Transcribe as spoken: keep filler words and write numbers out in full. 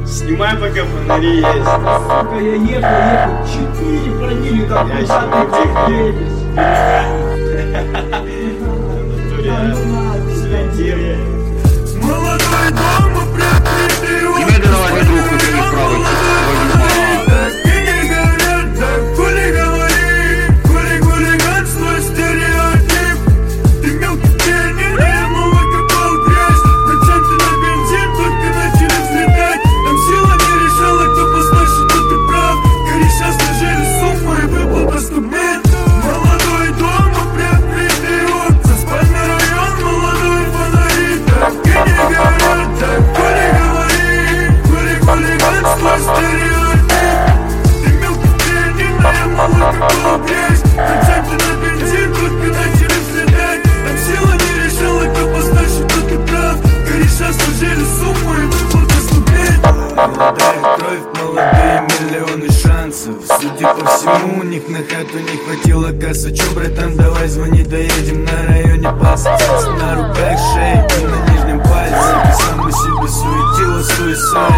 Снимай, пока фонари есть. Сука, я ехал, ехал, четыре пробили, там Я куда ты едешь. Светили. Молодой дома приобрели. Немедленно возьми трубку, ты не правый. И не говорят, да хули говори. Хули хулиганство, стереотип. Ты мелкий пьяный, я молоко пол грязь. Проценты на бензин только начали взлетать. Там сила не решала, кто послаще, тут ты прав. Кореша сложили сумму и выпал поступить. Молодой дома приобрели. За спальный район молодой фонарит. И не говорят, да хули говори. Хули хулиганство, стереотип. Ты мелкий пьяный, я молоко пол грязь. Проценты на бензин только начали взлетать. Там сила не решала, кто послаще, тут ты прав. Кореша сложили сумму и выпал поступить. Молодая кровь, молодые миллионы шансов. Судя по всему, у них на хату не хватило касса. Чё, братан, давай звони, доедем. На районе пасаться на руках, шее и на нижнем пальце. Ты сам на себе суетила, суицид.